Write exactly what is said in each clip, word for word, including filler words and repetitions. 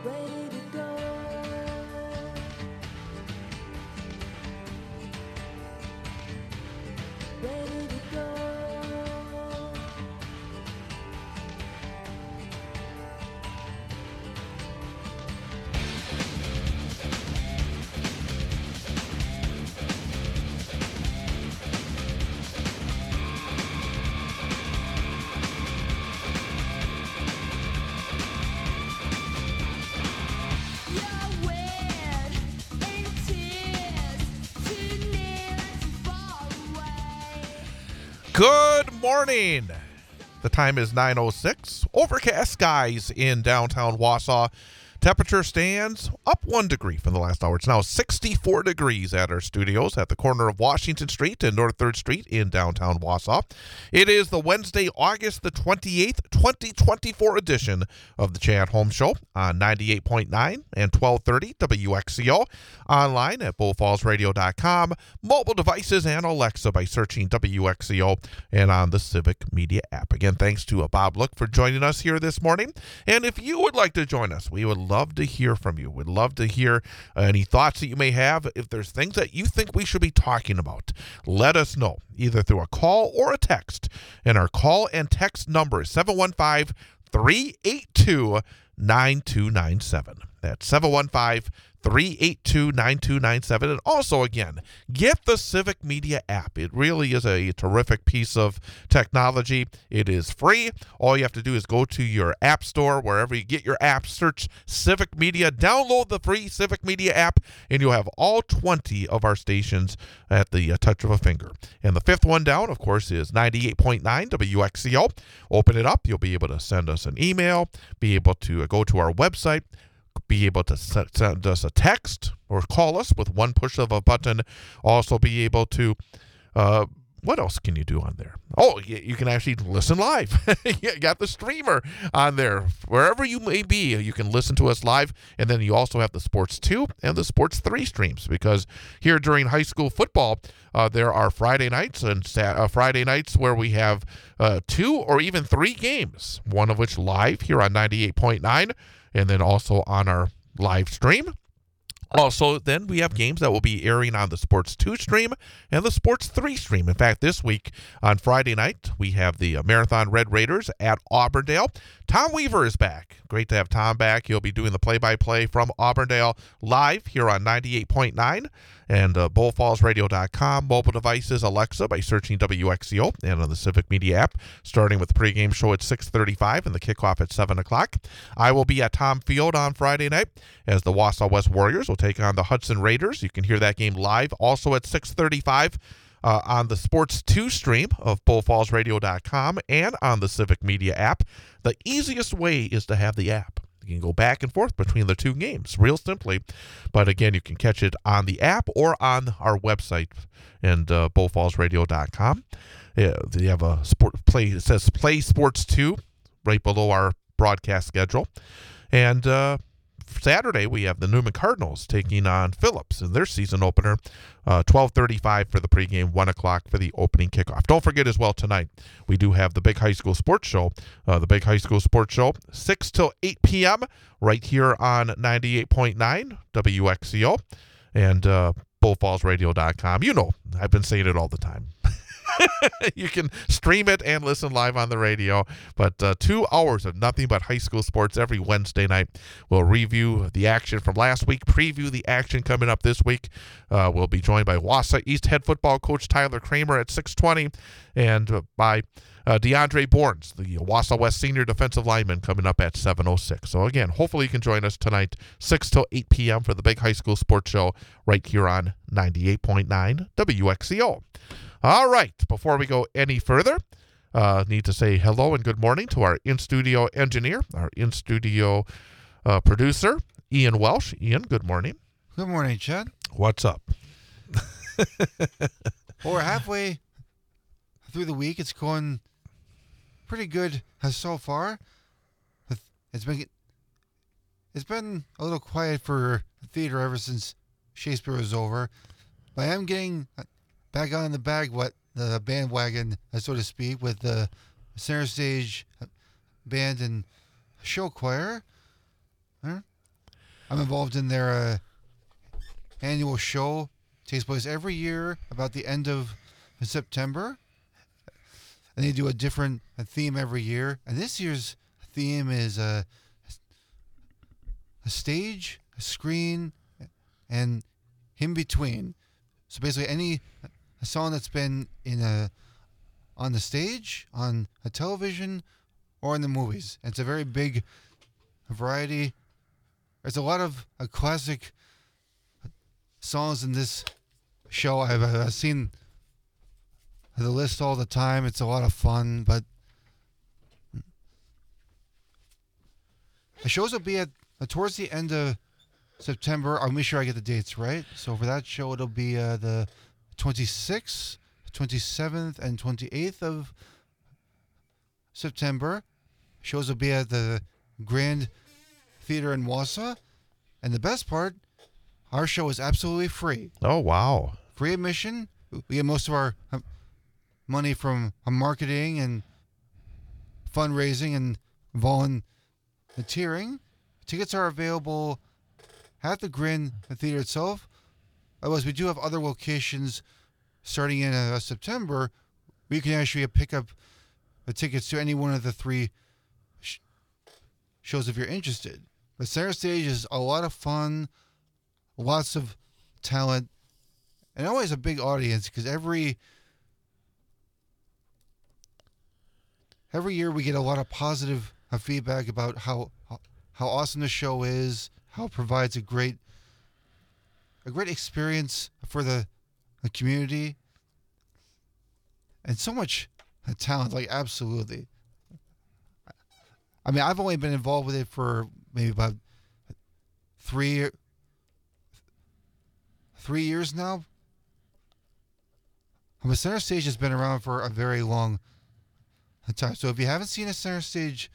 ready to go. Ready to go. You're wet in tears, too near and too far away. Good morning. The time is nine oh six. Overcast skies in downtown Wausau. Temperature stands up one degree from the last hour. It's now sixty-four degrees at our studios at the corner of Washington Street and North third Street in downtown Wausau. It is the Wednesday, August the twenty-eighth, twenty twenty-four edition of the Chad Holmes Show on ninety-eight point nine and twelve thirty W X C O. Online at bull falls radio dot com. Mobile devices and Alexa by searching W X C O and on the Civic Media app. Again, thanks to uh, Bob Look for joining us here this morning. And if you would like to join us, we would love to hear from you. We'd love to hear uh, any thoughts that you may have. If there's things that you think we should be talking about, let us know either through a call or a text. And our call and text number is seven one five, three eight two, nine two nine seven. That's seven one five, three eight two, nine two nine seven. And also, again, get the Civic Media app. It really is a terrific piece of technology. It is free. All you have to do is go to your app store, wherever you get your app, search Civic Media, download the free Civic Media app, and you'll have all twenty of our stations at the uh, touch of a finger. And the fifth one down, of course, is ninety-eight point nine W X C O. Open it up. You'll be able to send us an email, be able to uh, go to our website, be able to send us a text or call us with one push of a button. Also be able to, uh, what else can you do on there? Oh, you can actually listen live. You got the streamer on there. Wherever you may be, you can listen to us live. And then you also have the Sports two and the Sports three streams, because here during high school football, uh, there are Friday nights and Sat- uh, Friday nights where we have uh, two or even three games, one of which live here on ninety-eight point nine. And then also on our live stream. Also, then we have games that will be airing on the Sports two stream and the Sports three stream. In fact, this week on Friday night, we have the uh, Marathon Red Raiders at Auburndale. Tom Weaver is back. Great to have Tom back. He'll be doing the play-by-play from Auburndale live here on ninety-eight point nine and uh, bull falls radio dot com. Mobile devices, Alexa by searching W X C O and on the Civic Media app, starting with the pregame show at six thirty-five and the kickoff at seven o'clock. I will be at Tom Field on Friday night as the Wausau West Warriors will take on the Hudson Raiders. You can hear that game live also at six thirty-five uh, on the Sports two stream of bull falls radio dot com and on the Civic Media app. The easiest way is to have the app. You can go back and forth between the two games, real simply. But again, you can catch it on the app or on our website and uh, bull falls radio dot com. Yeah, they have a sport play. It says Play Sports two right below our broadcast schedule. And uh, Saturday, we have the Newman Cardinals taking on Phillips in their season opener, uh, twelve thirty-five for the pregame, one o'clock for the opening kickoff. Don't forget as well tonight, we do have the Big High School Sports Show, uh, the Big High School Sports Show, six till eight p.m. right here on ninety-eight point nine W X C O and uh, bull falls radio dot com. You know, I've been saying it all the time. You can stream it and listen live on the radio. But uh, two hours of nothing but high school sports every Wednesday night. We'll review the action from last week, preview the action coming up this week. Uh, we'll be joined by Wausau East head football coach Tyler Kramer at six twenty and uh, by uh, DeAndre Bournes, the Wausau West senior defensive lineman, coming up at seven oh six. So again, hopefully you can join us tonight, six till eight p.m. for the Big High School Sports Show right here on ninety-eight point nine W X C O. All right, before we go any further, uh, need to say hello and good morning to our in-studio engineer, our in-studio uh, producer, Ian Welsh. Ian, good morning. Good morning, Chad. What's up? Well, we're halfway through the week. It's going pretty good uh, so far. It's been it's been a little quiet for the theater ever since Shakespeare was over. But I am getting back on the bag, what the bandwagon, so to speak, with the center stage band and show choir. Huh? I'm involved in their uh, annual show. It takes place every year about the end of September. And they do a different uh, theme every year. And this year's theme is uh, a stage, a screen, and in between. So basically any a song that's been in a on the stage, on a television, or in the movies. And it's a very big variety. There's a lot of uh, classic songs in this show. I've, uh, I've seen the list all the time. It's a lot of fun, but the shows will be at uh, towards the end of September. I'll make sure I get the dates right. So for that show, it'll be uh, the twenty-sixth, twenty-seventh, and twenty-eighth of September. Shows will be at the Grand Theater in Wausau. And the best part, our show is absolutely free. Oh, wow. Free admission. We get most of our um, money from uh, marketing and fundraising and volunteering. Tickets are available at the Grand Theater itself. Otherwise, we do have other locations starting in uh, September where you can actually pick up the tickets to any one of the three sh- shows if you're interested. The center stage is a lot of fun, lots of talent, and always a big audience because every every year we get a lot of positive uh, feedback about how how awesome the show is, how it provides a great a great experience for the, the community, and so much uh, talent. Like absolutely. I mean, I've only been involved with it for maybe about three three years now. The center stage has been around for a very long time. So if you haven't seen a center stage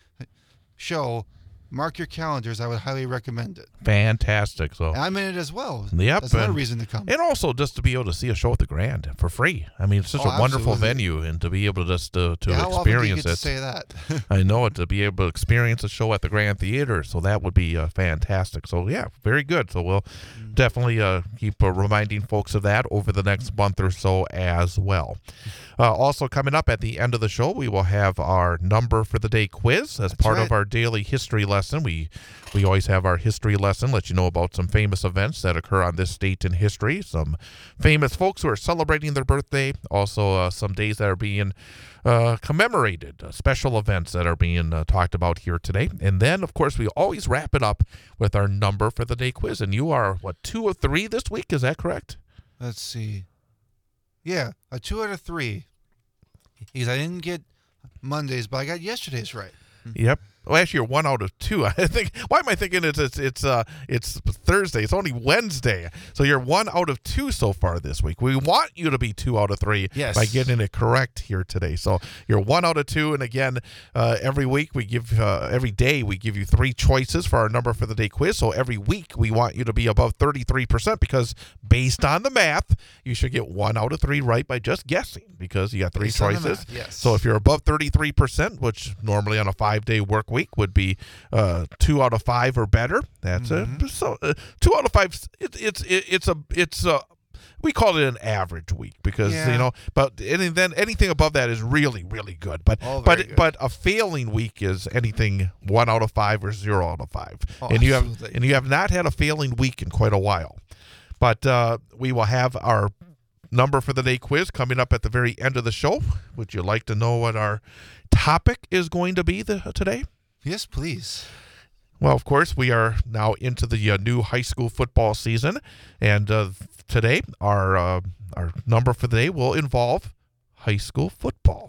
show, mark your calendars. I would highly recommend it. Fantastic. So And I'm in it as well. Yep, That's another and- reason to come. And also just to be able to see a show at the Grand for free. I mean, it's such Oh, a wonderful absolutely. venue, and to be able to just uh, to Yeah, how often do you experience get to it. say that? I know it, to be able to experience a show at the Grand Theater, so that would be uh, fantastic. So yeah, very good. So we'll definitely uh, keep uh, reminding folks of that over the next month or so as well. Uh, also coming up at the end of the show, we will have our number for the day quiz as That's part right. of our daily history lesson. We we always have our history lesson, let you know about some famous events that occur on this date in history, some famous folks who are celebrating their birthday, also uh, some days that are being uh, commemorated, uh, special events that are being uh, talked about here today. And then, of course, we always wrap it up with our number for the day quiz. And you are, what, two of three this week? Is that correct? Let's see. Yeah, a two out of three. Because I didn't get Mondays, but I got yesterday's right. Yep. Well, actually, you're one out of two. I think. Why am I thinking it's it's it's uh it's Thursday? It's only Wednesday, so you're one out of two so far this week. We want you to be two out of three Yes. by getting it correct here today. So you're one out of two, and again, uh, every week we give uh, every day we give you three choices for our number for the day quiz. So every week we want you to be above thirty-three percent because based on the math, you should get one out of three right by just guessing because you got three Based on the choices. math, yes. So if you're above thirty-three percent, which normally on a five-day work week would be uh, two out of five or better, that's Mhm. a so uh, two out of five. It, it's it, it's a it's a we call it an average week because Yeah. you know, but any, then anything above that is really really good. But Oh, but very good. but a failing week is anything one out of five or zero out of five, Oh, and you have absolutely. and you have not had a failing week in quite a while. But uh, we will have our number for the day quiz coming up at the very end of the show. Would you like to know what our topic is going to be the, today? Yes, please. Well, of course, we are now into the uh, new high school football season, and uh, today our uh, our number for the day will involve high school football.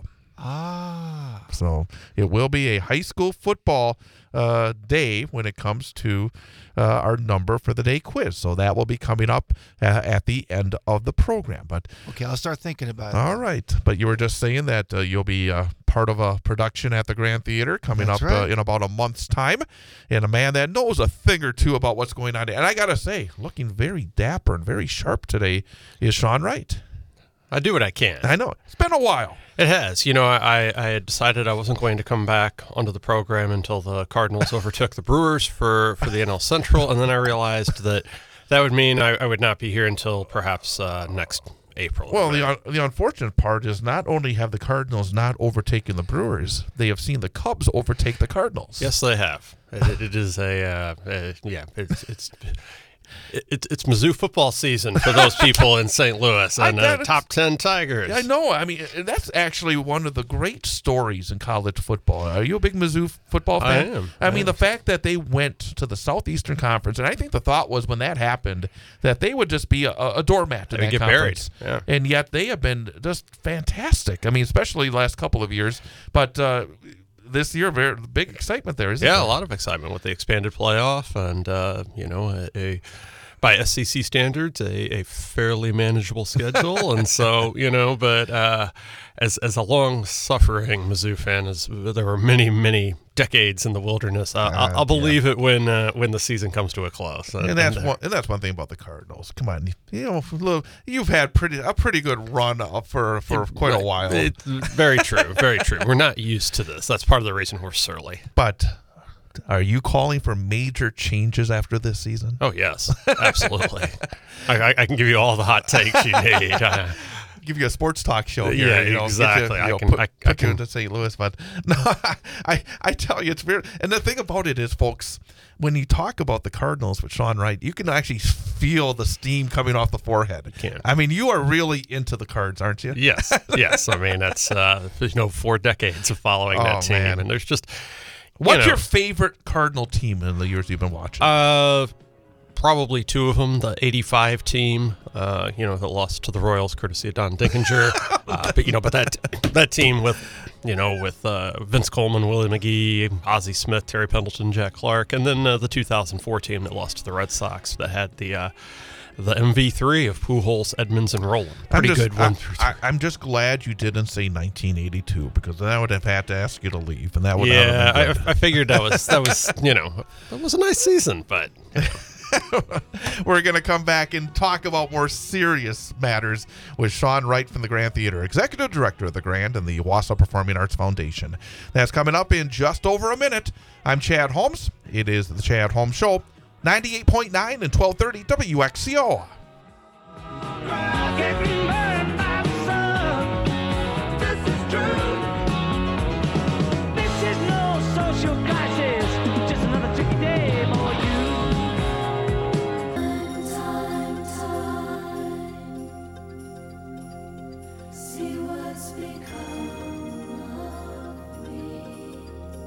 Ah. So it will be a high school football uh, day when it comes to uh, our number for the day quiz. So that will be coming up uh, at the end of the program. But Okay, I'll start thinking about it. all right. But you were just saying that uh, you'll be uh, part of a production at the Grand Theater coming That's up uh, right. in about a month's time. And a man that knows a thing or two about what's going on. And I got to say, looking very dapper and very sharp today is Sean Wright. I do what I can. I know. It's been a while. It has. You know, I, I had decided I wasn't going to come back onto the program until the Cardinals overtook the Brewers for, for the N L Central, and then I realized that that would mean I, I would not be here until perhaps uh, next April. Well, the un- the unfortunate part is not only have the Cardinals not overtaken the Brewers, they have seen the Cubs overtake the Cardinals. Yes, they have. It, it is a, uh, uh, yeah, it's... it's It, it's Mizzou football season for those people in Saint Louis I and get uh, it. top ten Tigers. I know. I mean, that's actually one of the great stories in college football. Are you a big Mizzou football I fan? am. I I mean, am. the fact that they went to the Southeastern Conference, and I think the thought was when that happened that they would just be a, a doormat to They would that get buried. conference. Yeah. And yet they have been just fantastic. I mean, especially the last couple of years. But uh, this year, very big excitement there, isn't Yeah, there? a lot of excitement with the expanded playoff and, uh, you know, a, a by S E C standards, a, a fairly manageable schedule. And so, you know, but uh, as as a long-suffering Mizzou fan, as there were many, many decades in the wilderness, uh, I'll, I'll believe it when uh, when the season comes to a close. And that's uh, one. And that's one thing about the Cardinals. Come on, you know, look, you've had pretty a pretty good run up for for quite a right. while. It's very true, very true. We're not used to this. That's part of the reason we're surly. But are you calling for major changes after this season? Oh, yes, absolutely. I, I, I can give you all the hot takes you need. Uh, Give you a sports talk show here. Yeah, you know, exactly. Get you, you I know, can- put, I- I put you can- into Saint Louis, but no, I I tell you, it's weird. And the thing about it is, folks, when you talk about the Cardinals with Sean Wright, you can actually feel the steam coming off the forehead. You can. I mean, you are really into the Cards, aren't you? yes, yes. I mean, that's uh, you know four decades of following Oh, that team, man. and there's just What's you know, your favorite Cardinal team in the years you've been watching? Uh, probably two of them. The eighty-five team, uh, you know, that lost to the Royals, courtesy of Don Dinkinger. uh, but you know, but that that team with, you know, with uh, Vince Coleman, Willie McGee, Ozzie Smith, Terry Pendleton, Jack Clark, and then uh, the two thousand four team that lost to the Red Sox that had the uh, the M V three of Pujols, Edmonds, and Rowland. Pretty I'm just, good one I, through three. I, I'm just glad you didn't say nineteen eighty-two because then I would have had to ask you to leave, and that would yeah, not I, have been good. I figured that was that was you know that was a nice season, but. We're going to come back and talk about more serious matters with Sean Wright from the Grand Theater, Executive Director of the Grand and the Wausau Performing Arts Foundation. That's coming up in just over a minute. I'm Chad Holmes. It is the Chad Holmes Show, ninety-eight point nine and twelve thirty W X C O. Getting burned by the sun. This is true. This is no social crisis. Just another tricky day for you. Time, time. See what's become of me.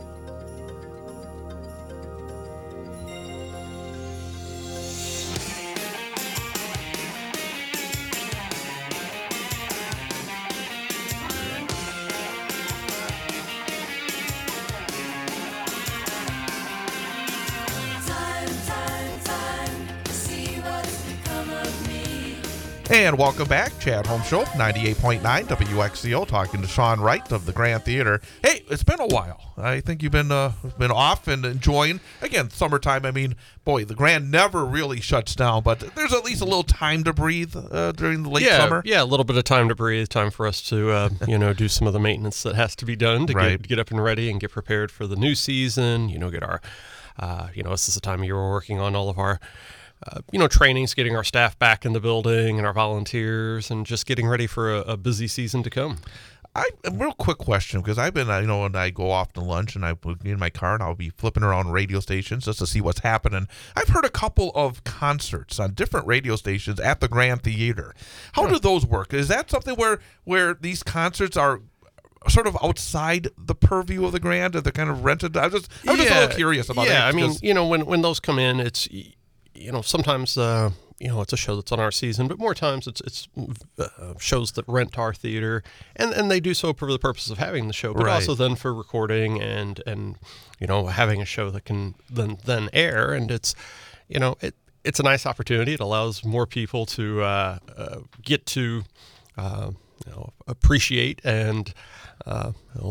Time, time, time. See what's become of me. And welcome back, Chad Holmes Show, ninety-eight point nine W X C O, talking to Sean Wright of the Grand Theater. Hey, it's been a while. I think you've been uh, been off and enjoying. Again, summertime, I mean, boy, the Grand never really shuts down, but there's at least a little time to breathe uh, during the late yeah, summer. Yeah, a little bit of time to breathe, time for us to, uh, you know, do some of the maintenance that has to be done to Right. get, get up and ready and get prepared for the new season. You know, get our, uh, you know, this is the time of year we're working on all of our, uh, you know, trainings, getting our staff back in the building and our volunteers, and just getting ready for a, a busy season to come. I a real quick question, because I've been, uh, you know, when I go off to lunch and I will be in my car and I'll be flipping around radio stations just to see what's happening. I've heard a couple of concerts on different radio stations at the Grand Theater. How do those work? Is that something where where these concerts are sort of outside the purview of the Grand, or they're kind of rented? I was just, I was just a little curious about yeah, that. I mean, because- you know, when when those come in, it's y- you know sometimes uh, you know it's a show that's on our season, but more times it's it's uh, shows that rent our theater, and and they do so for the purpose of having the show, but Right. also then for recording and and you know having a show that can then then air, and it's you know it it's a nice opportunity. It allows more people to uh, uh, get to uh, you know appreciate and uh, you know,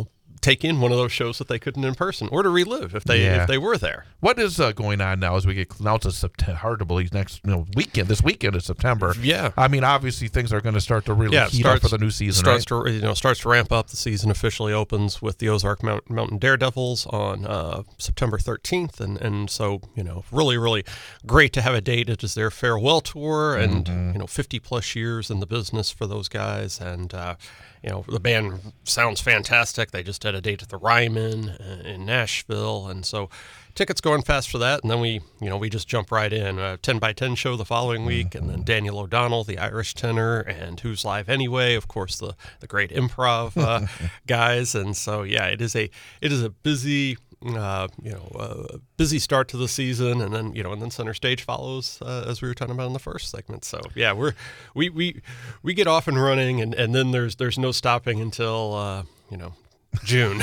take in one of those shows that they couldn't in person, or to relive if they Yeah. if they were there. What is uh, going on now as we get now to September? Hard to believe next you know, weekend. This weekend is September. Yeah. I mean, obviously things are going to start to really Yeah, it heat starts up for the new season. Starts right? to you know starts to ramp up. The season officially opens with the Ozark Mount, Mountain Daredevils on uh, September thirteenth, and and so you know really really great to have a date. It is their farewell tour, and Mm-hmm. you know fifty plus years in the business for those guys, and uh, you know the band sounds fantastic. They just had a date at the Ryman uh, in Nashville, and so. Tickets going fast for that, and then we, you know, we just jump right in. A ten by ten show the following week, and then Daniel O'Donnell, the Irish tenor, and Who's Live Anyway, of course, the the great improv uh, guys. And so, yeah, it is a it is a busy, uh, you know, uh, busy start to the season, and then you know, and then center stage follows, uh, as we were talking about in the first segment. So, yeah, we're we we we get off and running, and, and then there's there's no stopping until uh, you know. June.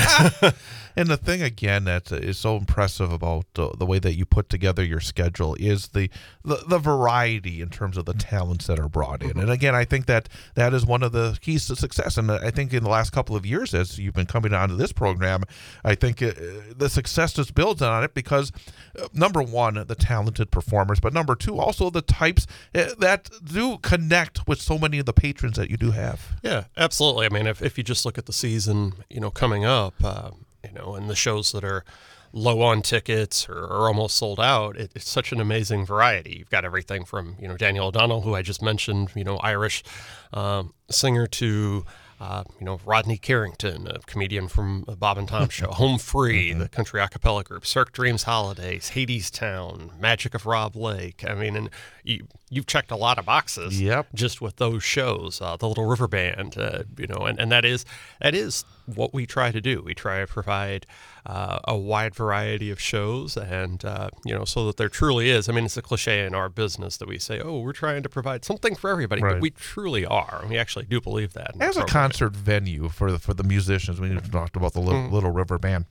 And the thing again that is so impressive about uh, the way that you put together your schedule is the, the the variety in terms of the talents that are brought in. And again, I think that that is one of the keys to success. And I think in the last couple of years, as you've been coming onto this program, I think uh, the success just builds on it because uh, number one, the talented performers, but number two, also the types uh, that do connect with so many of the patrons that you do have. Yeah, absolutely. I mean, if, if you just look at the season, you know, coming up, uh, you know, and the shows that are low on tickets or, or almost sold out, it, it's such an amazing variety. You've got everything from, you know, Daniel O'Donnell, who I just mentioned, you know, Irish um, singer, to Uh, you know, Rodney Carrington, a comedian from the Bob and Tom Show, Home Free, the country a cappella group, Cirque Dreams Holidays, Hades Town, Magic of Rob Lake. I mean, and you, you've checked a lot of boxes Yep. just with those shows. Uh, the Little River Band, uh, you know, and, and that is that is what we try to do. We try to provide uh, a wide variety of shows, and uh, you know, so that there truly is. I mean, it's a cliche in our business that we say, "Oh, we're trying to provide something for everybody," Right. but we truly are. We actually do believe that. in the As a program. concert venue for the, for the musicians, we talked about the Little, Little River Band.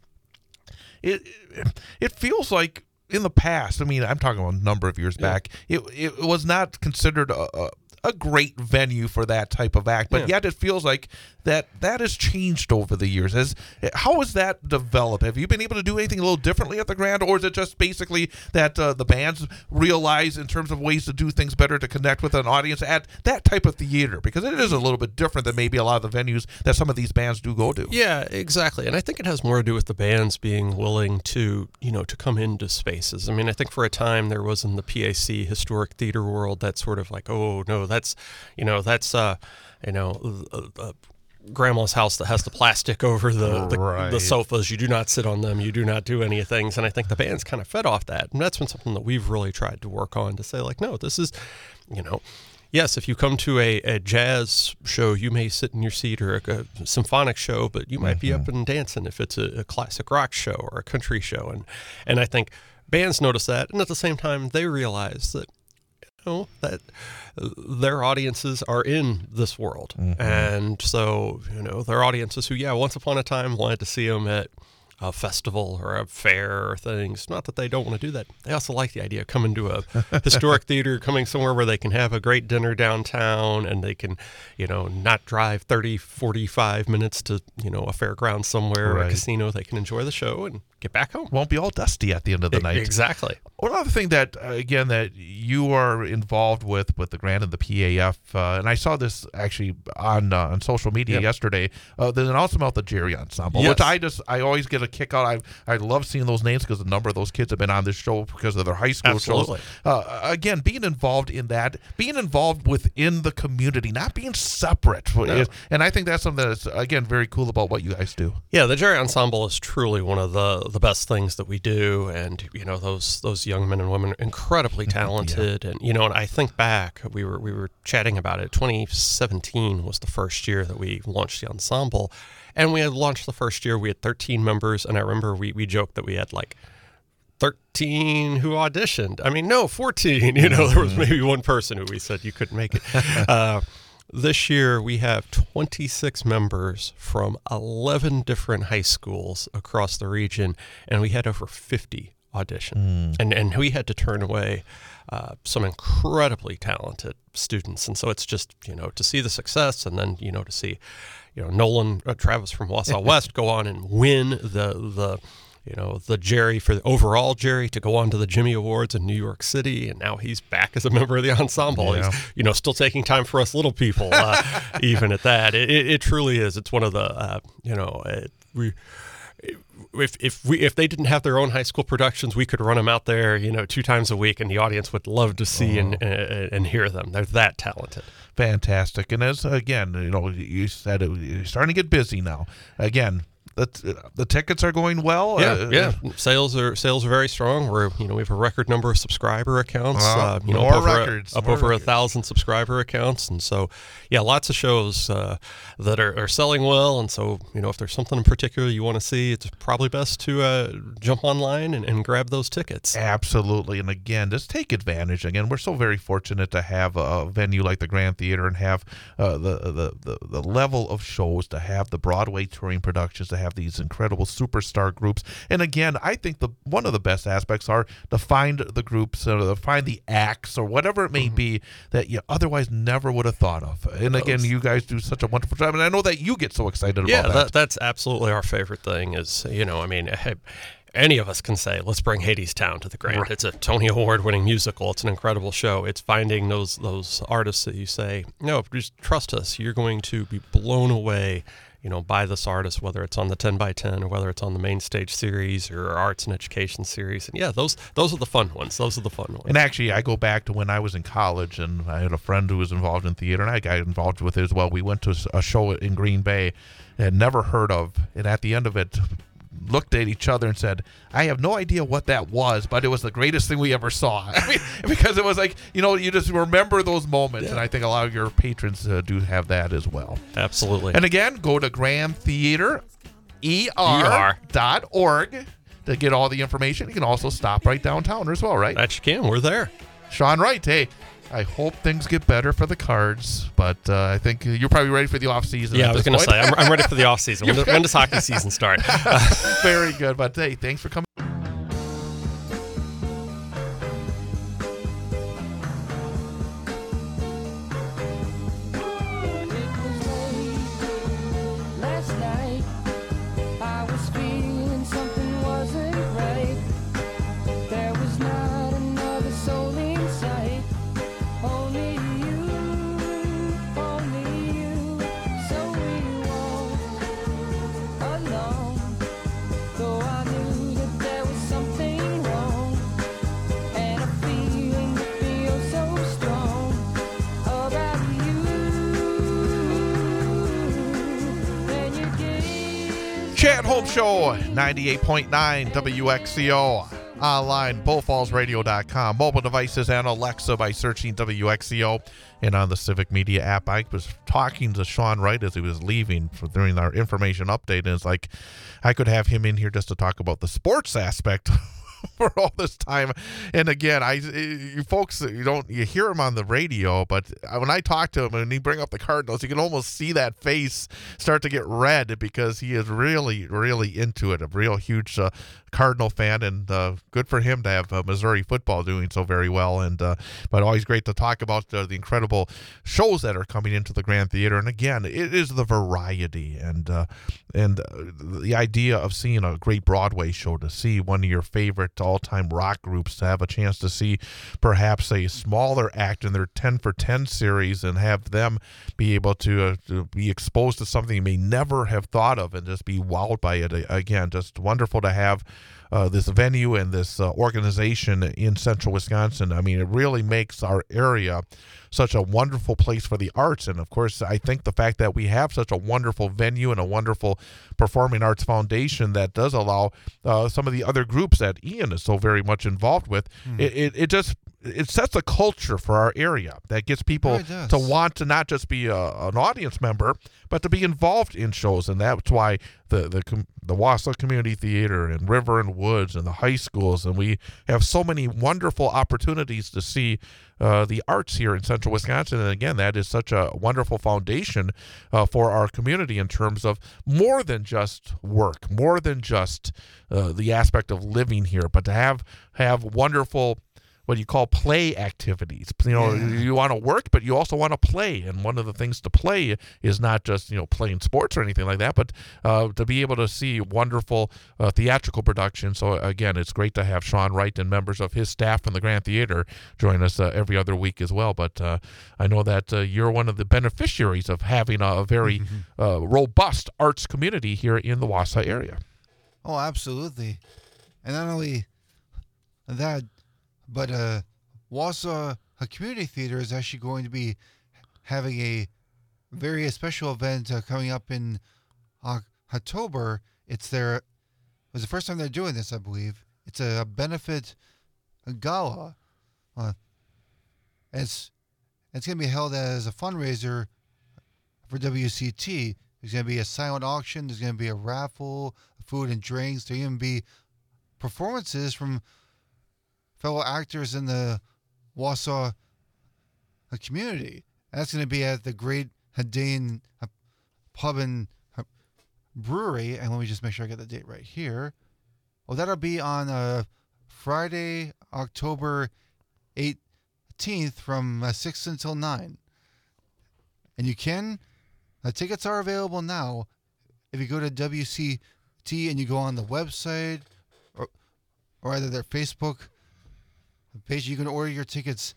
It it feels like in the past. I mean, I'm talking about a number of years Yeah. back. It it was not considered a, a a great venue for that type of act, but Yeah. yet it feels like that that has changed over the years. Has how has that developed? Have you been able to do anything a little differently at the Grand, or is it just basically that uh, the bands realize in terms of ways to do things better to connect with an audience at that type of theater? Because it is a little bit different than maybe a lot of the venues that some of these bands do go to. Yeah, exactly. And I think it has more to do with the bands being willing to, you know, to come into spaces. I mean, I think for a time there was in the P A C historic theater world that sort of like, oh, no, that's, you know, that's, uh, you know, uh, uh, grandma's house that has the plastic over the, the, Right. the sofas. You do not sit on them. You do not do any things. And I think the band's kind of fed off that. And that's been something that we've really tried to work on to say, like, no, this is, you know, yes, if you come to a, a jazz show, you may sit in your seat, or a, a symphonic show, but you might be up and dancing if it's a, a classic rock show or a country show. And, and I think bands notice that. And at the same time, they realize that, you know, that their audiences are in this world. And so, you know, their audiences who, yeah, once upon a time wanted to see them at a festival or a fair or things. Not that they don't want to do that. They also like the idea of coming to a historic theater, coming somewhere where they can have a great dinner downtown, and they can, you know, not drive thirty, forty-five minutes to, you know, a fairground somewhere or Right. a casino. They can enjoy the show and get back home. Won't be all dusty at the end of the E- night. Exactly. One other thing that, uh, again, that you are involved with, with the Grand and the P A F, uh, and I saw this actually on uh, on social media Yep. yesterday. Uh, there's an announcement about the Jerry Ensemble, Yes. which I just I always get a kick out. I I love seeing those names because a number of those kids have been on this show because of their high school Absolutely. shows. Uh, again, being involved in that, being involved within the community, not being separate, is- and I think that's something that's again very cool about what you guys do. Yeah, the Jerry Ensemble is truly one of the, the best things that we do, and you know those those young men and women are incredibly talented, and you know, and I think back, we were we were chatting about it. twenty seventeen was the first year that we launched the ensemble, and we had launched the first year. We had thirteen members, and I remember we we joked that we had like thirteen who auditioned. I mean, no, fourteen. You know, there was maybe one person who we said you couldn't make it. Uh, This year, we have twenty-six members from eleven different high schools across the region, and we had over fifty audition. And and we had to turn away uh, some incredibly talented students. And so it's just, you know, to see the success, and then, you know, to see, you know, Nolan uh, Travis from Wausau West go on and win the, the, you know, the Jerry for the overall Jerry, to go on to the Jimmy Awards in New York City. And now he's back as a member of the ensemble. Yeah. He's, you know, still taking time for us little people, uh, even at that. It, it, it truly is. It's one of the, uh, you know, it, we, If if we if they didn't have their own high school productions, we could run them out there, you know, two times a week, and the audience would love to see Oh. and, and and hear them. They're that talented. Fantastic. And as, again, you know, you said it, you're starting to get busy now. Again, the, the tickets are going well. Yeah, Uh, yeah. Sales are sales are very strong. We're you know we have a record number of subscriber accounts. Wow. Uh, you know, More up over, records, a, up more over records. a thousand subscriber accounts, and so yeah, lots of shows uh, that are, are selling well. And so you know, if there's something in particular you want to see, it's probably best to uh, jump online and, and grab those tickets. Absolutely. And again, just take advantage. Again, we're so very fortunate to have a venue like the Grand Theater and have uh, the, the, the, the level of shows, to have the Broadway touring productions, to have these incredible superstar groups. And again, I think the one of the best aspects are to find the groups, or to find the acts, or whatever it may Mm-hmm. be that you otherwise never would have thought of. And again, Those- you guys do such a wonderful job. And I know that you get so excited Yeah, about that, that. that's absolutely our favorite thing. Is you know, I mean. Hey, any of us can say, let's bring Hadestown to the Grand. Right. It's a Tony Award-winning musical. It's an incredible show. It's finding those those artists that you say, no, just trust us. You're going to be blown away, you know, by this artist, whether it's on the ten by ten or whether it's on the main stage series or arts and education series. And yeah, those those are the fun ones. Those are the fun ones. And actually, I go back to when I was in college, and I had a friend who was involved in theater, and I got involved with it as well. We went to a show in Green Bay, had never heard of, and at the end of it, looked at each other and said, I have no idea what that was, but it was the greatest thing we ever saw. I mean, because it was like, you know, you just remember those moments, Yeah. and I think a lot of your patrons uh, do have that as well. Absolutely. And again, go to Grand Theater E R dot org to get all the information. You can also stop right downtown as well, right? that you can. We're there. Sean Wright, hey, I hope things get better for the Cards, but uh, I think you're probably ready for the off season. Yeah, at I was this going to point. say, I'm, I'm ready for the off season. When, when does hockey season start? Very good, but hey, thanks for coming. Last night, I was feeling something wasn't right. There was not another soul in sight. Only you, only you. So we walked alone. Though I knew that there was something wrong, and a feeling that feels so strong about you. And you give Chad Holmes Show, ninety-eight point nine W X C O. Online, bull falls radio dot com. Mobile devices and Alexa by searching W X C O. And on the Civic Media app. I was talking to Sean Wright as he was leaving for, during our information update. And it's like, I could have him in here just to talk about the sports aspect for all this time. And again, I you folks, you don't you hear him on the radio, but when I talk to him and he bring up the Cardinals, you can almost see that face start to get red, because he is really, really into it. A real huge uh, Cardinal fan, and uh, good for him to have uh, Missouri football doing so very well. And uh, but always great to talk about uh, the incredible shows that are coming into the Grand Theater. And again, it is the variety and uh, and uh, the idea of seeing a great Broadway show, to see one of your favorite all-time rock groups, to have a chance to see perhaps a smaller act in their ten for ten series, and have them be able to, uh, to be exposed to something you may never have thought of, and just be wowed by it. Again, just wonderful to have uh, this venue and this uh, organization in central Wisconsin. I mean, it really makes our area such a wonderful place for the arts. And of course, I think the fact that we have such a wonderful venue and a wonderful performing arts foundation that does allow uh, some of the other groups that Ian is so very much involved with, Hmm. it, it, it just it sets a culture for our area that gets people Oh, it does. to want to not just be a, an audience member, but to be involved in shows. And that's why the the com- the Wausau Community Theater and River and Woods and the high schools, and we have so many wonderful opportunities to see uh, the arts here in central Wisconsin. And again, that is such a wonderful foundation uh, for our community in terms of more than just work, more than just uh, the aspect of living here, but to have have wonderful what you call play activities. You know, Yeah. you want to work, but you also want to play. And one of the things to play is not just, you know, playing sports or anything like that, but uh, to be able to see wonderful uh, theatrical production. So, again, it's great to have Sean Wright and members of his staff from the Grand Theater join us uh, every other week as well. But uh, I know that uh, you're one of the beneficiaries of having a, a very uh, robust arts community here in the Wausau area. Oh, absolutely. And not only that, but uh, Wausau uh, Community Theater is actually going to be having a very special event uh, coming up in uh, October. It's their, it was the first time they're doing this, I believe. It's a benefit gala. Uh, it's it's going to be held as a fundraiser for W C T. There's going to be a silent auction. There's going to be a raffle, food and drinks. There'll even be performances from fellow actors in the Wausau community. That's going to be at the Great Dane Pub and Brewery. And let me just make sure I get the date right here. Well, that'll be on uh, Friday, October eighteenth from uh, six until nine. And you can, uh, tickets are available now. If you go to W C T and you go on the website or, or either their Facebook page, you can order your tickets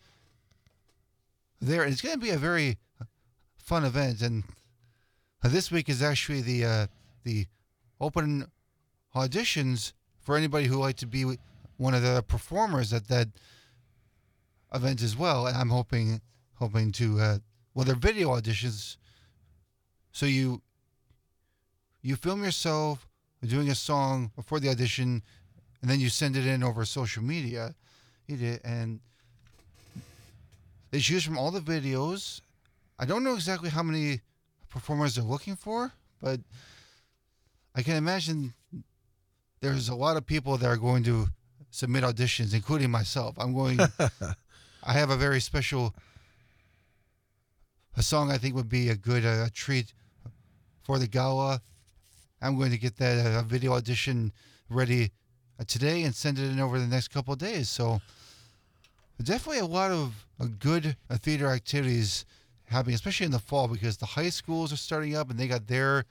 there. And it's going to be a very fun event. And uh, this week is actually the uh, the open auditions for anybody who would like to be one of the performers at that event as well. And I'm hoping hoping to uh, well, they're video auditions, so you you film yourself doing a song before the audition, and then you send it in over social media. You did, and they choose from all the videos. I don't know exactly how many performers they're looking for, but I can imagine there's a lot of people that are going to submit auditions, including myself. I'm going. I have a very special a song I think would be a good uh, treat for the gala. I'm going to get that uh, video audition ready uh, today and send it in over the next couple of days. So definitely a lot of uh, good uh, theater activities happening, especially in the fall, because the high schools are starting up and they got their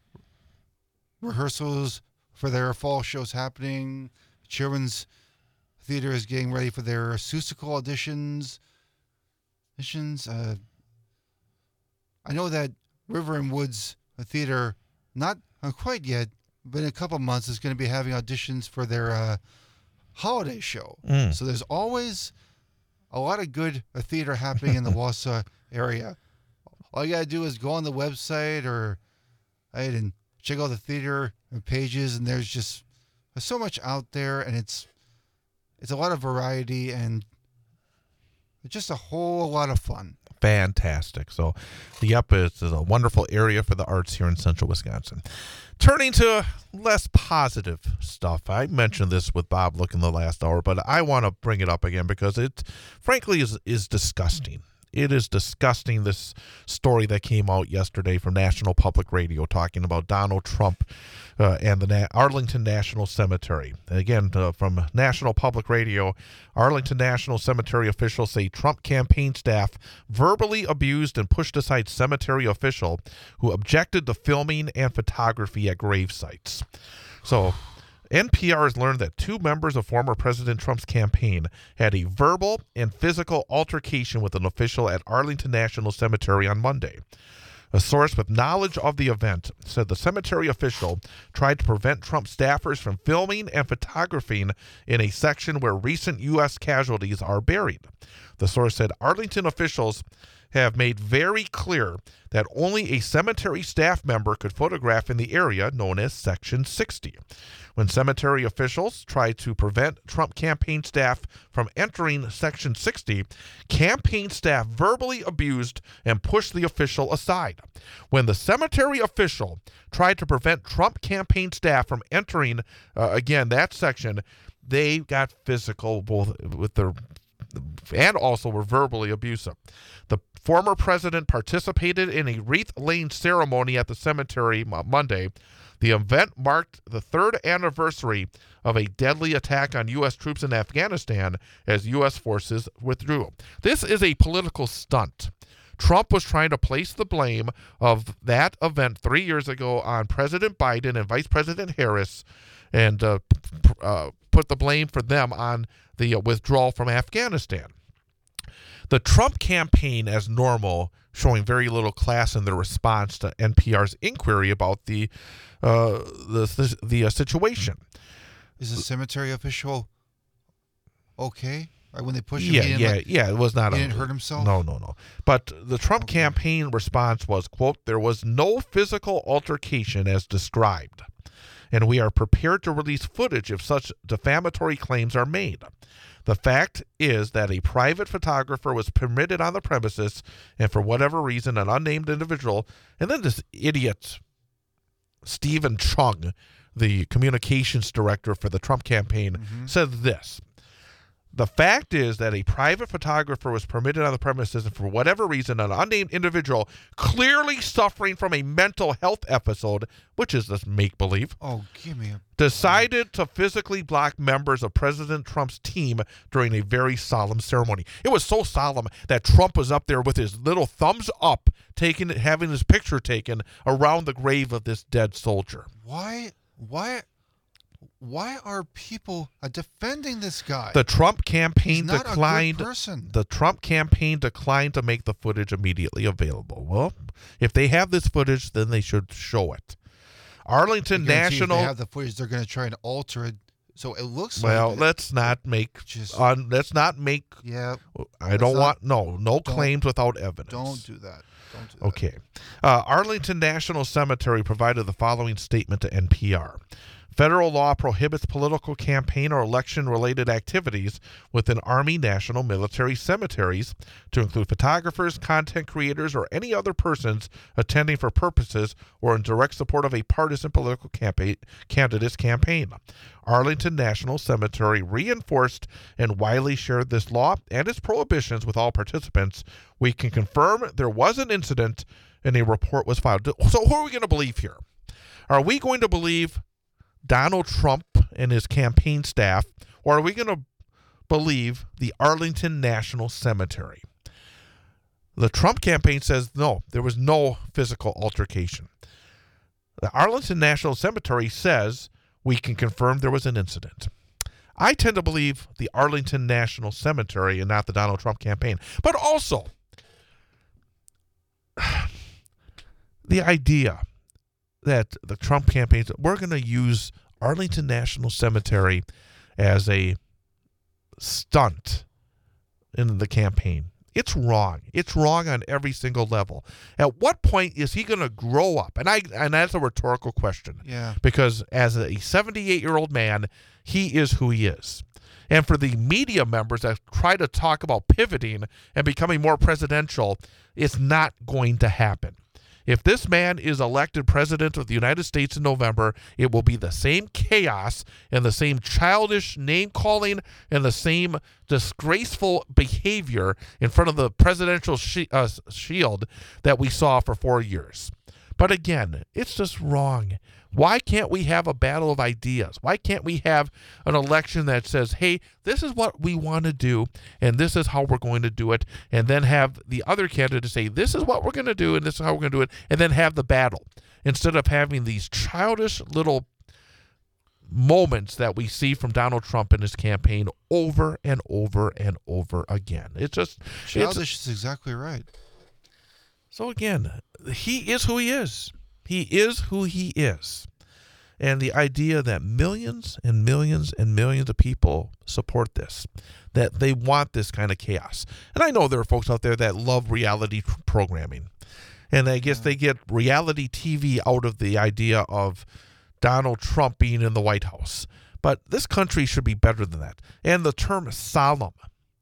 rehearsals for their fall shows happening. Children's theater is getting ready for their Seussical auditions. Auditions. Uh, I know that River and Woods Theater, not uh, quite yet, but in a couple months, is going to be having auditions for their uh, holiday show. Mm. So there's always a lot of good uh, theater happening in the Wausau area. All you got to do is go on the website or right, and check out the theater pages, and there's just there's so much out there, and it's it's a lot of variety and it's just a whole lot of fun. Fantastic. So, yep, it's a wonderful area for the arts here in central Wisconsin. Turning to less positive stuff. I mentioned this with Bob Look in the last hour, but I want to bring it up again because it, frankly, is is disgusting. It is disgusting, this story that came out yesterday from National Public Radio talking about Donald Trump uh, and the Na- Arlington National Cemetery. And again, uh, from National Public Radio, Arlington National Cemetery officials say Trump campaign staff verbally abused and pushed aside cemetery official who objected to filming and photography at grave sites. So N P R has learned that two members of former President Trump's campaign had a verbal and physical altercation with an official at Arlington National Cemetery on Monday. A source with knowledge of the event said the cemetery official tried to prevent Trump staffers from filming and photographing in a section where recent U S casualties are buried. The source said Arlington officials have made very clear that only a cemetery staff member could photograph in the area known as Section sixty. When cemetery officials tried to prevent Trump campaign staff from entering Section sixty, campaign staff verbally abused and pushed the official aside. When the cemetery official tried to prevent Trump campaign staff from entering, uh, again, that section, they got physical both with their and also were verbally abusive. The former president participated in a wreath-laying ceremony at the cemetery Monday. The event marked the third anniversary of a deadly attack on U S troops in Afghanistan as U S forces withdrew. This is a political stunt. Trump was trying to place the blame of that event three years ago on President Biden and Vice President Harris, and uh, p- uh, put the blame for them on the uh, withdrawal from Afghanistan. The Trump campaign, as normal, showing very little class in their response to N P R's inquiry about the uh, the the, the uh, situation. Is the cemetery official okay? Right, when they push him, Yeah, he didn't, yeah, like, yeah. It was not. he a, didn't hurt himself? No, no, no. But the Trump Okay. campaign response was, quote, "There was no physical altercation as described, and we are prepared to release footage if such defamatory claims are made. The fact is that a private photographer was permitted on the premises, and for whatever reason, an unnamed individual," and then this idiot, Stephen Chung, the communications director for the Trump campaign, Mhm. said this. "The fact is that a private photographer was permitted on the premises, and for whatever reason, an unnamed individual clearly suffering from a mental health episode," which is this make-believe, Oh, give me a... decided to physically block members of President Trump's team during a very solemn ceremony. It was so solemn that Trump was up there with his little thumbs up, taking, having his picture taken around the grave of this dead soldier. Why, why, why are people uh, defending this guy? The Trump campaign He's not declined. a good person. The Trump campaign declined to make the footage immediately available. Well, if they have this footage, then they should show it. Arlington I guarantee National. If they have the footage, they're going to try and alter it so it looks Well, like... let's not make. Just- On, let's not make. Yeah, I don't not- want no no don't- claims without evidence. don't do that. Don't do that. Okay. Uh, Arlington National Cemetery provided the following statement to N P R. Federal law prohibits political campaign or election-related activities within Army, national, military cemeteries to include photographers, content creators, or any other persons attending for purposes or in direct support of a partisan political campaign, candidate's campaign. Arlington National Cemetery reinforced and widely shared this law and its prohibitions with all participants. We can confirm there was an incident and a report was filed. So who are we going to believe here? Are we going to believe Donald Trump and his campaign staff, or are we going to believe the Arlington National Cemetery? The Trump campaign says no, there was no physical altercation. The Arlington National Cemetery says we can confirm there was an incident. I tend to believe the Arlington National Cemetery and not the Donald Trump campaign. But also, the idea that the Trump campaign, we're going to use Arlington National Cemetery as a stunt in the campaign. It's wrong. It's wrong on every single level. At what point is he going to grow up? And I and that's a rhetorical question. Yeah. Because as a seventy-eight-year-old man, he is who he is. And for the media members that try to talk about pivoting and becoming more presidential, it's not going to happen. If this man is elected president of the United States in November, it will be the same chaos and the same childish name-calling and the same disgraceful behavior in front of the presidential shi- uh, shield that we saw for four years. But again, it's just wrong. Why can't we have a battle of ideas? Why can't we have an election that says, hey, this is what we want to do, and this is how we're going to do it, and then have the other candidate say, this is what we're going to do, and this is how we're going to do it, and then have the battle, instead of having these childish little moments that we see from Donald Trump in his campaign over and over and over again. It's just... it's, Childish is exactly right. So again, he is who he is. He is who he is. And the idea that millions and millions and millions of people support this, that they want this kind of chaos. And I know there are folks out there that love reality programming. And I guess they get reality T V out of the idea of Donald Trump being in the White House. But this country should be better than that. And the term solemn,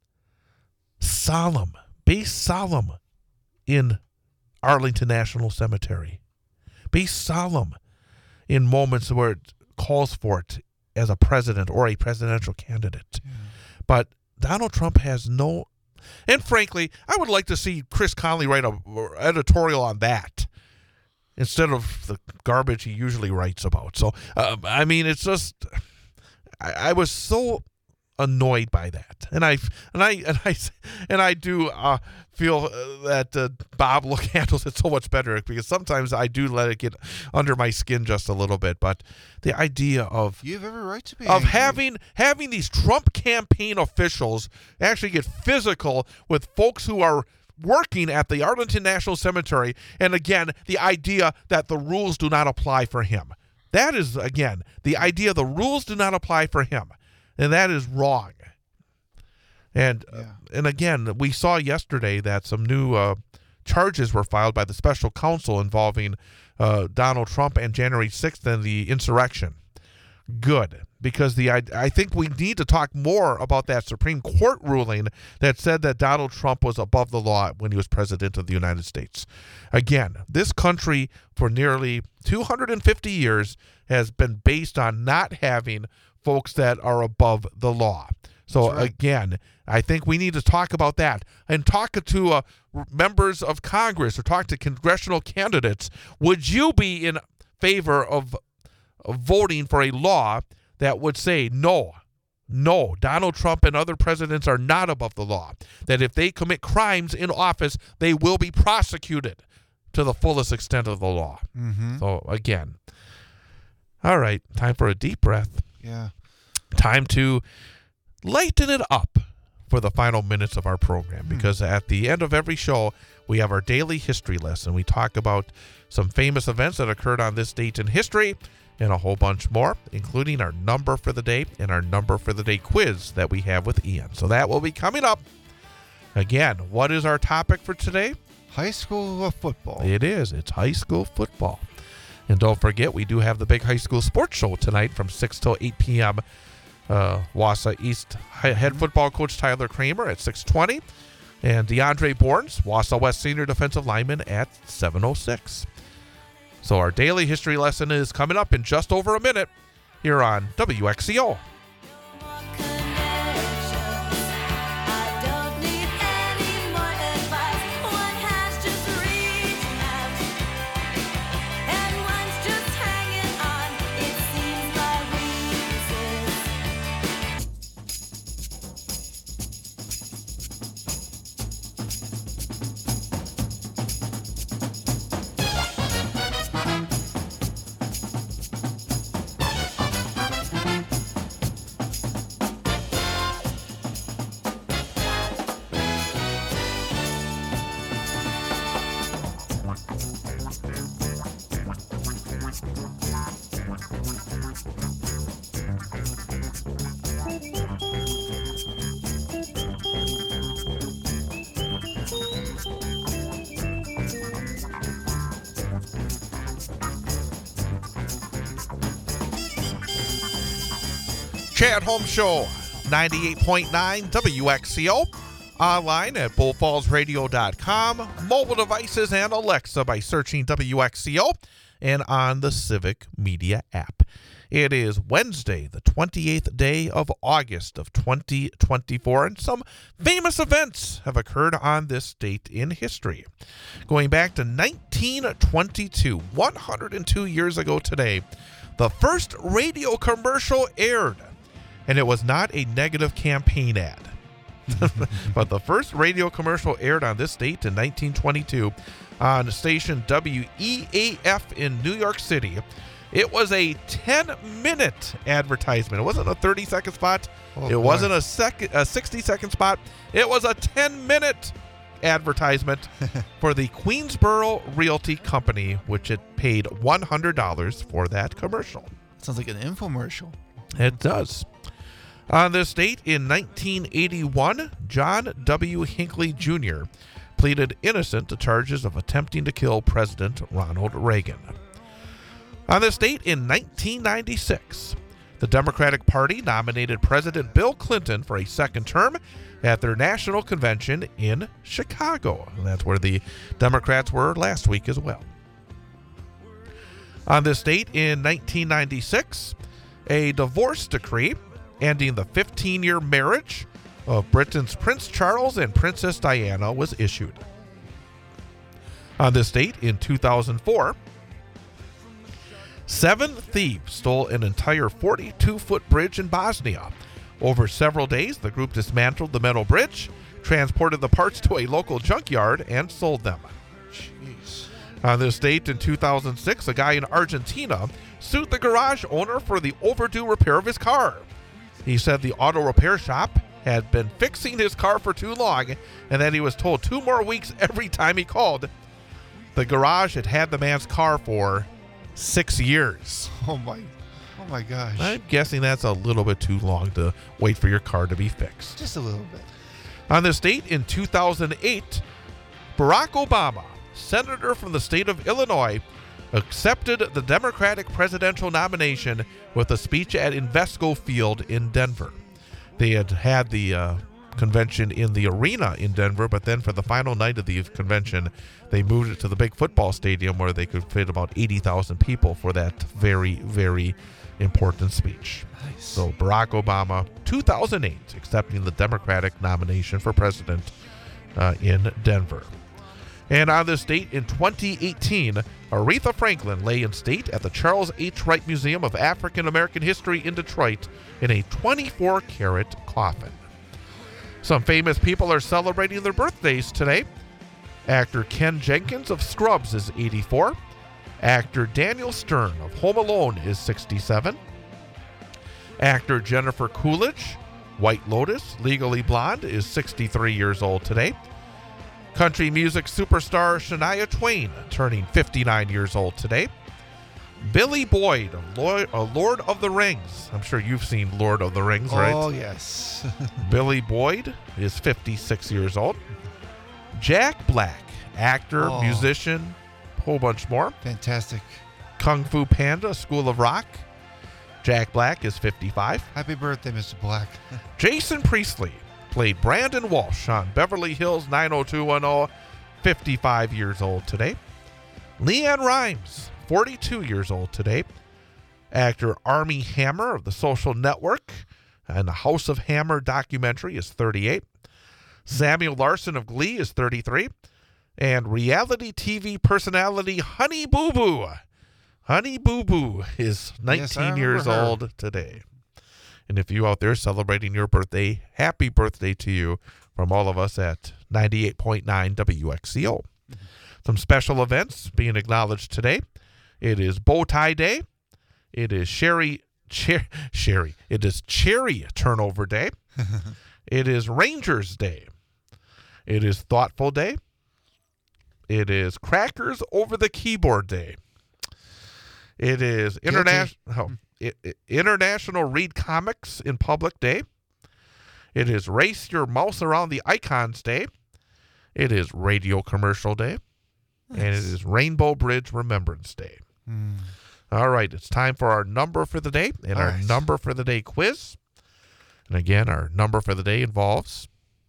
solemn, be solemn in Arlington National Cemetery. Be solemn in moments where it calls for it as a president or a presidential candidate. Yeah. But Donald Trump has no... And frankly, I would like to see Chris Conley write an editorial on that. instead of the garbage he usually writes about. So, uh, I mean, it's just, I, I was so annoyed by that, and I and I and I and I do uh, feel that uh, Bob look handles it so much better, because sometimes I do let it get under my skin just a little bit. But the idea of You have every right to be of angry. having having these Trump campaign officials actually get physical with folks who are working at the Arlington National Cemetery, and again, the idea that the rules do not apply for him. That is, again, the idea the rules do not apply for him. And that is wrong. And uh, Yeah. and again, we saw yesterday that some new uh, charges were filed by the special counsel involving uh, Donald Trump and January sixth and the insurrection. Good, because the I, I think we need to talk more about that Supreme Court ruling that said that Donald Trump was above the law when he was president of the United States. Again, this country for nearly two hundred fifty years has been based on not having folks that are above the law. So That's right. again, I think we need to talk about that and talk to uh, members of Congress or talk to congressional candidates. Would you be in favor of, of voting for a law that would say, no, no, Donald Trump and other presidents are not above the law, that if they commit crimes in office, they will be prosecuted to the fullest extent of the law? Mm-hmm. So again, all right, time for a deep breath. Yeah. Time to lighten it up for the final minutes of our program, because at the end of every show, we have our daily history lesson. We talk about some famous events that occurred on this date in history and a whole bunch more, including our number for the day and our number for the day quiz that we have with Ian. So that will be coming up. Again, what is our topic for today? High school uh, football. It is. It's high school football. And don't forget, we do have the big high school sports show tonight from six till eight p.m. Uh, Wausau East head football coach Tyler Kramer at six twenty. And DeAndre Borns, Wausau West senior defensive lineman, at seven oh six. So our daily history lesson is coming up in just over a minute here on W X C O. I don't need any more advice. One has just reached out, and one's just hanging on. It seems my Chad Holmes Show, ninety-eight point nine W X C O, online at bull falls radio dot com, mobile devices and Alexa by searching W X C O, and on the Civic Media app. It is Wednesday, the twenty-eighth day of August of twenty twenty-four, and some famous events have occurred on this date in history. Going back to nineteen twenty-two, one hundred two years ago today, the first radio commercial aired, and it was not a negative campaign ad. But the first radio commercial aired on this date in nineteen twenty-two on the station W E A F in New York City. It was a ten-minute advertisement. It wasn't a thirty-second spot. Oh, it boy. wasn't a second, a sixty-second spot. It was a ten-minute advertisement for the Queensboro Realty Company, which it paid one hundred dollars for that commercial. Sounds like an infomercial. It does. On this date in nineteen eighty-one, John W. Hinckley Junior pleaded innocent to charges of attempting to kill President Ronald Reagan. On this date in nineteen ninety-six, the Democratic Party nominated President Bill Clinton for a second term at their national convention in Chicago. And that's where the Democrats were last week as well. On this date in nineteen ninety-six, a divorce decree ending the fifteen-year marriage of Britain's Prince Charles and Princess Diana was issued. On this date in two thousand four, Seven thieves stole an entire forty-two-foot bridge in Bosnia. Over several days, the group dismantled the metal bridge, transported the parts to a local junkyard, and sold them. Jeez. On this date in two thousand six, a guy in Argentina sued the garage owner for the overdue repair of his car. He said the auto repair shop had been fixing his car for too long and that he was told two more weeks every time he called. The garage had had the man's car for six years. Oh my, oh my gosh. I'm guessing that's a little bit too long to wait for your car to be fixed. Just a little bit. On this date in two thousand eight, Barack Obama, senator from the state of Illinois, accepted the Democratic presidential nomination with a speech at Invesco Field in Denver. They had had the uh, convention in the arena in Denver, but then for the final night of the convention, they moved it to the big football stadium where they could fit about eighty thousand people for that very, very important speech. Nice. So Barack Obama, two thousand eight, accepting the Democratic nomination for president uh, in Denver. And on this date in twenty eighteen, Aretha Franklin lay in state at the Charles H. Wright Museum of African American History in Detroit in a twenty-four karat coffin. Some famous people are celebrating their birthdays today. Actor Ken Jenkins of Scrubs is eighty-four. Actor Daniel Stern of Home Alone is sixty-seven. Actor Jennifer Coolidge, White Lotus, Legally Blonde, is sixty-three years old today. Country music superstar Shania Twain, turning fifty-nine years old today. Billy Boyd of Lord, uh, Lord of the Rings. I'm sure you've seen Lord of the Rings, right? Oh, yes. Billy Boyd is fifty-six years old. Jack Black, actor, Oh. musician, a whole bunch more. Fantastic. Kung Fu Panda, School of Rock. Jack Black is fifty-five. Happy birthday, Mister Black. Jason Priestley played Brandon Walsh on Beverly Hills nine oh two one oh, fifty-five years old today. Leanne Rimes, forty-two years old today. Actor Armie Hammer of The Social Network and the House of Hammer documentary is thirty-eight. Samuel Larson of Glee is thirty-three. And reality T V personality Honey Boo Boo. Honey Boo Boo is Yes, I nineteen years remember her. old today. And if you out there celebrating your birthday, happy birthday to you from all of us at ninety-eight point nine W X C O. Some special events being acknowledged today. It is Bow Tie Day. It is Sherry, Cher, Sherry. It is Cherry Turnover Day. It is Rangers Day. It is Thoughtful Day. It is Crackers Over the Keyboard Day. It is International oh, I- I- International Read Comics in Public Day. It is Race Your Mouse Around the Icons Day. It is Radio Commercial Day. And it is Rainbow Bridge Remembrance Day. Hmm. All right, it's time for our number for the day and All our right. number for the day quiz. And again, our number for the day involves,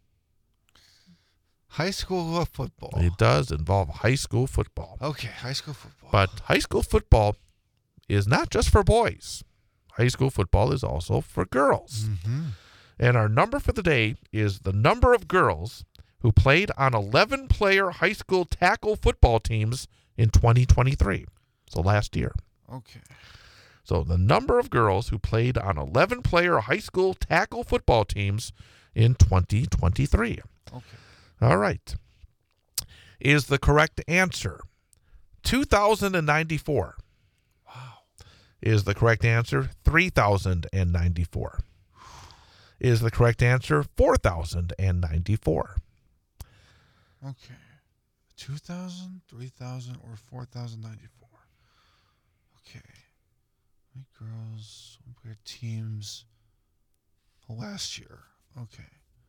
High school football. it does involve high school football. Okay, high school football. But high school football is not just for boys. High school football is also for girls. Mm-hmm. And our number for the day is the number of girls who played on eleven-player high school tackle football teams in twenty twenty-three. So last year. Okay. So the number of girls who played on eleven-player high school tackle football teams in twenty twenty-three. Okay. All right. Is the correct answer two thousand ninety-four? Wow. Is the correct answer three thousand ninety-four? Is the correct answer four thousand ninety-four? Okay. two thousand, three thousand, or four thousand ninety-four? Okay. White girls, one-player teams last year. Okay.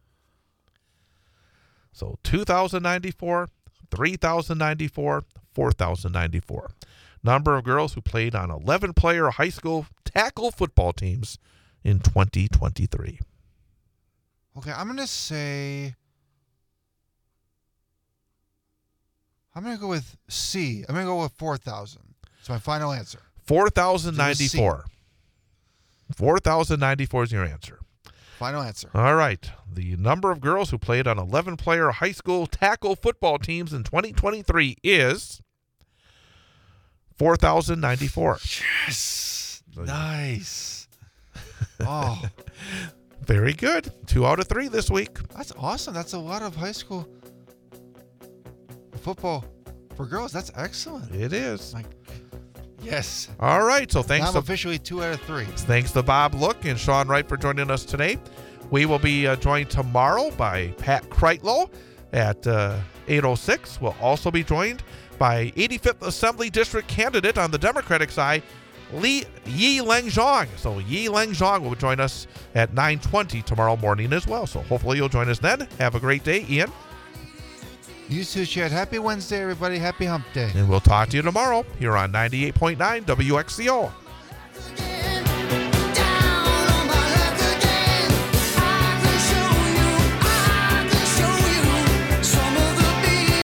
So two thousand ninety-four, three thousand ninety-four, four thousand ninety-four. Number of girls who played on eleven-player high school tackle football teams in twenty twenty-three. Okay, I'm going to say... I'm going to go with C. I'm going to go with four thousand. It's my final answer. four thousand ninety-four. four thousand ninety-four is your answer. Final answer. All right. The number of girls who played on eleven-player high school tackle football teams in twenty twenty-three is four thousand ninety-four. Yes. Nice. Oh, Very good. Two out of three this week. that's awesome. That's a lot of high school football for girls. That's excellent. It is. Like, yes. All right. So thanks I'm to officially two out of three. Thanks to Bob Look and Sean Wright for joining us today. We will be uh, joined tomorrow by Pat Kreitlow at uh, eight oh six. We'll also be joined by eighty-fifth Assembly District candidate on the Democratic side, Li Yi Leng Zhang. So Yi Leng Zhang will join us at nine twenty tomorrow morning as well. So hopefully you'll join us then. Have a great day, Ian. You too, Chad. Happy Wednesday, everybody. Happy hump day. And we'll talk to you tomorrow here on ninety-eight point nine W X C O.